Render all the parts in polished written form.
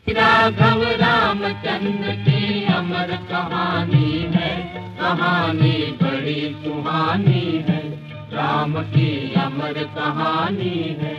राघव रामचंद्र की अमर कहानी है, कहानी बड़ी सुहानी है, राम की अमर कहानी है।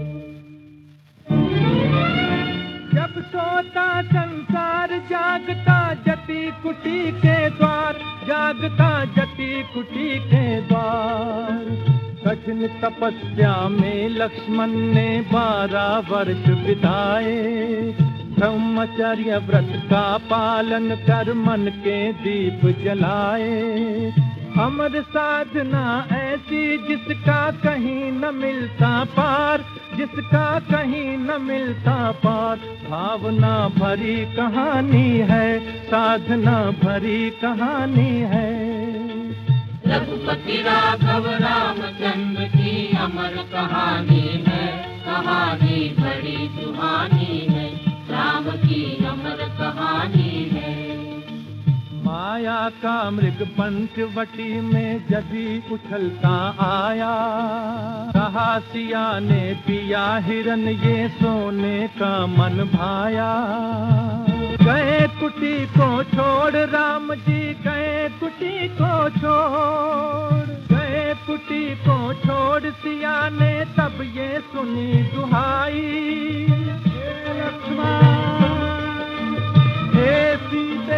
जब सोता संसार जागता जति कुटी के द्वार, जागता जति कुटी के द्वार। कठिन तपस्या में लक्ष्मण ने 12 वर्ष बिताए, ब्रह्मचर्य व्रत का पालन कर मन के दीप जलाए। अमर साधना ऐसी जिसका कहीं न मिलता पार, जिसका कहीं न मिलता पार। भावना भरी कहानी है, साधना भरी कहानी है। रघुपति राघव रामचंद्र की अमर कहानी है, कहानी बड़ी सुहानी है, राम की अमर कहानी है। माया का मृग पंचवटी में जभी उछलता आया, कहा सिया ने पिया हिरन ये सोने का मन भाया। गए कुटी को छोड़ राम जी, गए कुटी को छोड़, गए कुटी को छोड़ सिया ने तब ये सुनी दुहाई। हे सीते,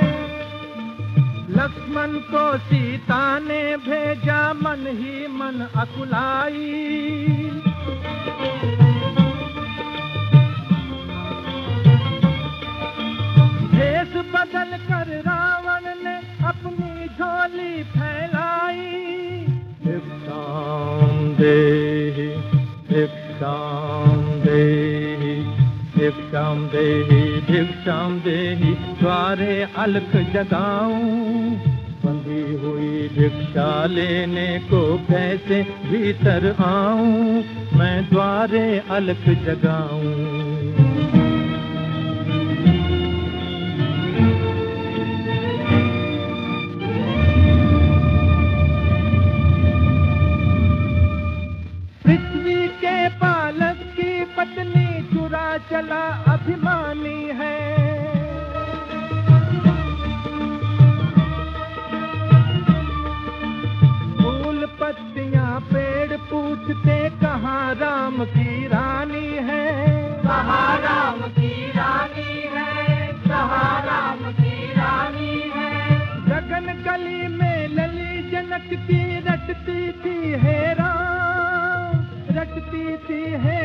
लक्ष्मण को सीता ने भेजा मन ही मन अकुलाई। देश बदल कर रावण ने अपनी झोली फैलाई। भिक्षाम देहि, भिक्षाम देहि, भिक्षाम देहि, भिक्षाम देहि, द्वारे अलख जगाऊं। बंधी हुई भिक्षा लेने को कैसे भीतर आऊं, मैं द्वारे अलख जगाऊं। पृथ्वी के पालक की पत्नी चुरा चला अभिमानी है। फूल पत्तियां पेड़ पूछते कहाँ राम की रानी है, कहाँ राम की रानी है, कहाँ राम की रानी है। गगन गली में लली जनक की रटती थी है राम, रटती थी है